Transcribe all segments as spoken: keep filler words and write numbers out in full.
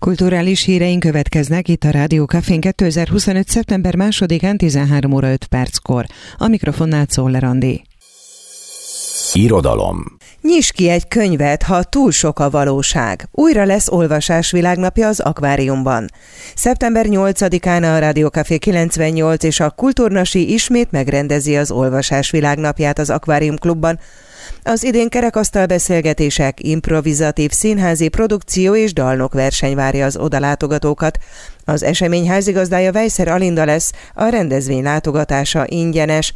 Kulturális híreink következnek itt a Rádió Cafén kétezer-huszonöt. szeptember másodikán tizenhárom óra öt perckor. A mikrofonnál Czoller Andi. Irodalom. Nyiss ki egy könyvet, ha túl sok a valóság. Újra lesz olvasás világnapja az Akváriumban. szeptember nyolcadikán a Rádió Café kilencvennyolc és a Kultúrnasi ismét megrendezi az olvasás világnapját az Akvárium Klubban. Az idén kerekasztal beszélgetések, improvizatív színházi produkció és dalnok verseny várja az odalátogatókat. Az esemény házigazdája Weisser Alinda lesz, a rendezvény látogatása ingyenes.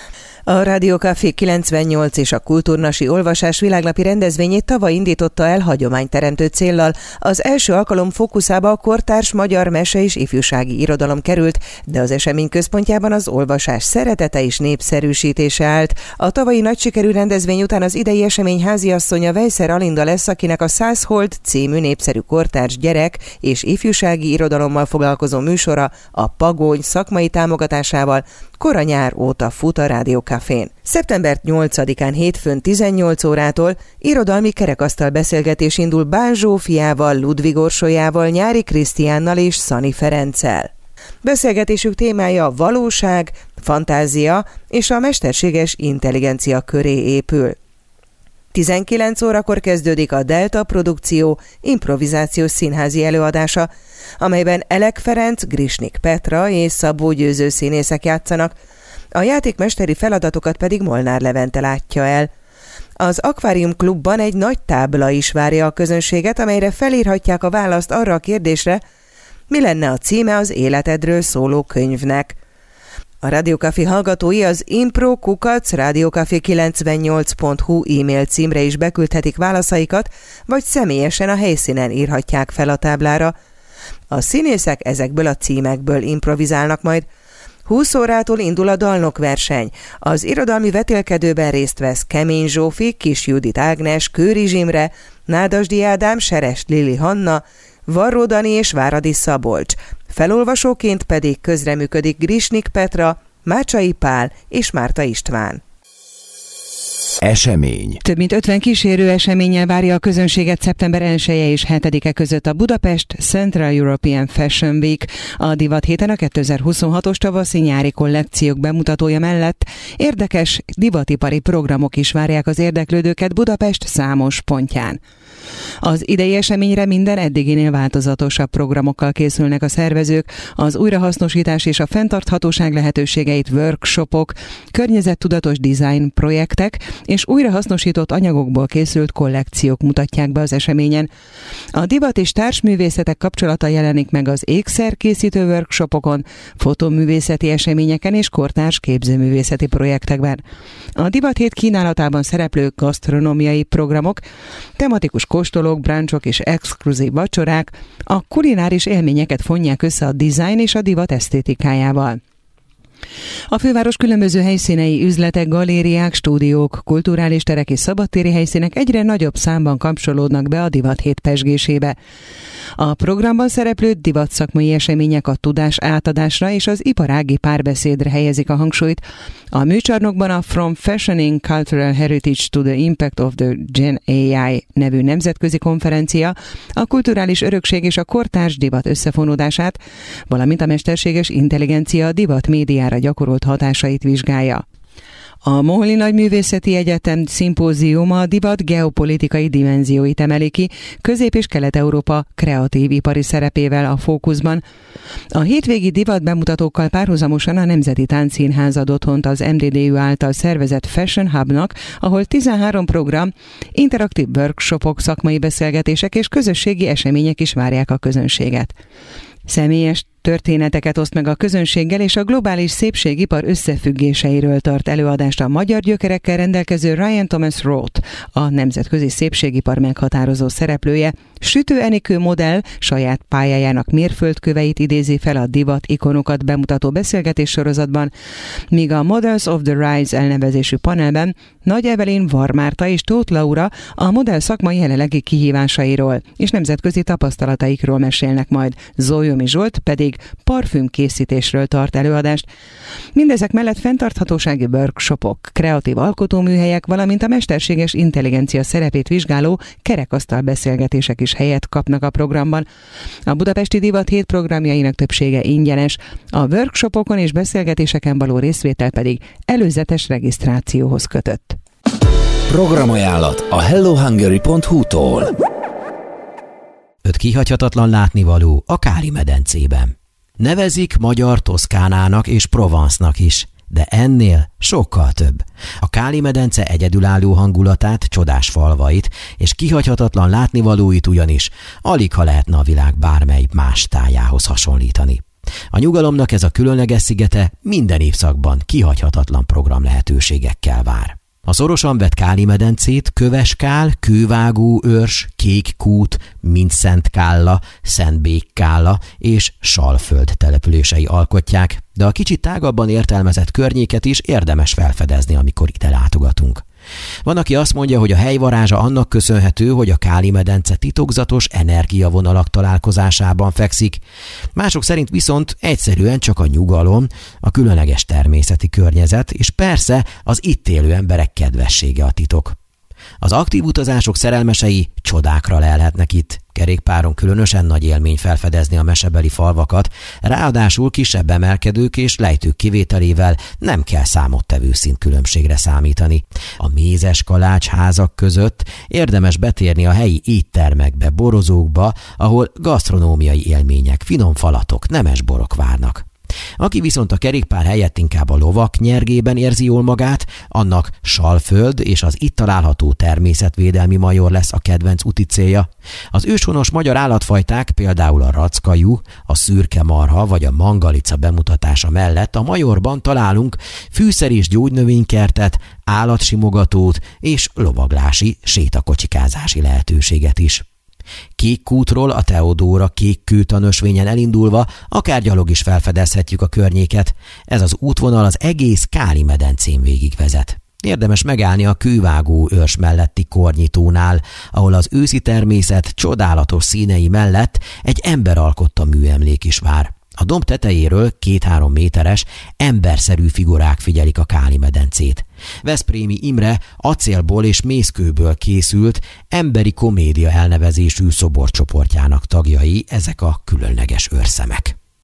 A Rádió Café kilencvennyolc és a Kultúrnasi Olvasás világnapi rendezvényét tavaly indította el hagyományteremtő céllal. Az első alkalom fókuszába a kortárs magyar mese és ifjúsági irodalom került, de az esemény központjában az olvasás szeretete és népszerűsítése állt. A tavalyi nagy sikerű rendezvény után az idei esemény háziasszonya Weisser Alinda lesz, akinek a Száz Hold című népszerű kortárs gyerek és ifjúsági irodalommal foglalkozó műsora a Pagony szakmai támogatásával kora-nyár óta fut a Rádió Cafén. szeptember nyolcadikán hétfőn tizennyolc órától irodalmi kerekasztal beszélgetés indul Bán Zsófiával, Ludvig Orsolyával, Nyári Krisztiánnal és Szani Ferenccel. Beszélgetésük témája valóság, fantázia és a mesterséges intelligencia köré épül. tizenkilenc órakor kezdődik a Delta produkció improvizációs színházi előadása, amelyben Elek Ferenc, Grisnik Petra és Szabó Győző színészek játszanak, a játékmesteri feladatokat pedig Molnár Levente látja el. Az Akvárium Klubban egy nagy tábla is várja a közönséget, amelyre felírhatják a választ arra a kérdésre, mi lenne a címe az életedről szóló könyvnek. A Rádió Café hallgatói az impro kukac rádiócafé kilencvennyolc pont hu e-mail címre is beküldhetik válaszaikat, vagy személyesen a helyszínen írhatják fel a táblára. A színészek ezekből a címekből improvizálnak majd. húsz órától indul a dalnok verseny. Az irodalmi vetélkedőben részt vesz Kemény Zsófi, Kis Judit Ágnes, Kőrizs Imre, Nádasdy Ádám, Serest Lili Hanna, Varró Dani és Váradi Szabolcs. Felolvasóként pedig közreműködik Grisnik Petra, Mácsai Pál és Márta István. Esemény. Több mint ötven kísérő eseménnyel várja a közönséget szeptember elsője és hetedike között a Budapest Central European Fashion Week. A divat héten a kétezer-huszonhatos tavaszi-nyári kollekciók bemutatója mellett érdekes divatipari programok is várják az érdeklődőket Budapest számos pontján. Az idei eseményre minden eddiginél változatosabb programokkal készülnek a szervezők, az újrahasznosítás és a fenntarthatóság lehetőségeit workshopok, környezettudatos design projektek és újrahasznosított anyagokból készült kollekciók mutatják be az eseményen. A divat és társművészetek kapcsolata jelenik meg az ékszerkészítő workshopokon, fotoművészeti eseményeken és kortárs képzőművészeti projektekben. A divathét kínálatában szereplő gasztronómiai programok, tematikus kóstolók, brunchok és exkluzív vacsorák a kulináris élményeket fonják össze a design és a divat esztétikájával. A főváros különböző helyszínei, üzletek, galériák, stúdiók, kulturális terek és szabadtéri helyszínek egyre nagyobb számban kapcsolódnak be a divathét pezsgésébe. A programban szereplő divatszakmai események a tudás átadásra és az iparági párbeszédre helyezik a hangsúlyt. A műcsarnokban a From Fashioning Cultural Heritage to the Impact of the Gen á i nevű nemzetközi konferencia a kulturális örökség és a kortárs divat összefonódását, valamint a mesterséges intelligencia a divat médiára gyakorolt hatásait vizsgálja. A Mohyli Nagyművészeti Egyetem szimpóziuma a divat geopolitikai dimenzióit emeli ki, Közép- és Kelet-Európa kreatív ipari szerepével a fókuszban. A hétvégi divat bemutatókkal párhuzamosan a Nemzeti Táncszínház ad otthont az em dé dé ú által szervezett Fashion Hubnak, ahol tizenhárom program, interaktív workshopok, szakmai beszélgetések és közösségi események is várják a közönséget. Személyes történeteket oszt meg a közönséggel, és a globális szépségipar összefüggéseiről tart előadást a magyar gyökerekkel rendelkező Ryan Thomas Roth, a nemzetközi szépségipar meghatározó szereplője. Sütő Enikő modell saját pályájának mérföldköveit idézi fel a divat ikonokat bemutató beszélgetés sorozatban, míg a Models of the Rise elnevezésű panelben Nagy Evelyn, Varmárta és Tóth Laura a modell szakmai jelenlegi kihívásairól és nemzetközi tapasztalataikról mesélnek majd. Zólyomi Zsolt pedig pedig parfümkészítésről tart előadást. Mindezek mellett fenntarthatósági workshopok, kreatív alkotóműhelyek, valamint a mesterséges intelligencia szerepét vizsgáló kerekasztal beszélgetések is helyet kapnak a programban. A Budapesti Divat Hét programjainak többsége ingyenes, a workshopokon és beszélgetéseken való részvétel pedig előzetes regisztrációhoz kötött. Programajánlat a hello hungary pont hu-tól. Öt kihagyhatatlan látnivaló a Káli-medencében. Nevezik magyar Toszkánának és Provence-nak is, de ennél sokkal több. A Káli-medence egyedülálló hangulatát, csodás falvait és kihagyhatatlan látnivalóit ugyanis aligha lehetne a világ bármely más tájához hasonlítani. A nyugalomnak ez a különleges szigete minden évszakban kihagyhatatlan program lehetőségekkel vár. A szorosan vett Káli-medencét Köveskál, Kővágó őrs, Kékkút, Mindszentkálla, Szentbékkálla és Salföld települései alkotják, de a kicsit tágabban értelmezett környéket is érdemes felfedezni, amikor ide látogatunk. Van, aki azt mondja, hogy a hely varázsa annak köszönhető, hogy a Káli-medence titokzatos energiavonalak találkozásában fekszik. Mások szerint viszont egyszerűen csak a nyugalom, a különleges természeti környezet, és persze az itt élő emberek kedvessége a titok. Az aktív utazások szerelmesei csodákra lelhetnek itt. Kerékpáron különösen nagy élmény felfedezni a mesebeli falvakat, ráadásul kisebb emelkedők és lejtők kivételével nem kell számottevő szintkülönbségre számítani. A mézes kalács házak között érdemes betérni a helyi éttermekbe, borozókba, ahol gasztronómiai élmények, finom falatok, nemes borok várnak. Aki viszont a kerékpár helyett inkább a lovak nyergében érzi jól magát, annak Salföld és az itt található természetvédelmi major lesz a kedvenc úti célja. Az őshonos magyar állatfajták, például a rackajú, a szürke marha vagy a mangalica bemutatása mellett a majorban találunk fűszer- és gyógynövénykertet, állatsimogatót és lovaglási, sétakocsikázási lehetőséget is. Kékkútról a Teodóra Kékkőtanösvényen elindulva akár gyalog is felfedezhetjük a környéket. Ez az útvonal az egész Káli-medencén végigvezet. Érdemes megállni a Kővágó őrs melletti Kornyitónál, ahol az őszi természet csodálatos színei mellett egy emberalkotta műemlék is vár. A domb tetejéről két-három méteres, emberszerű figurák figyelik a Káli-medencét. Veszprémi Imre acélból és mészkőből készült emberi komédia elnevezésű szoborcsoportjának tagjai ezek a különleges őrszemek.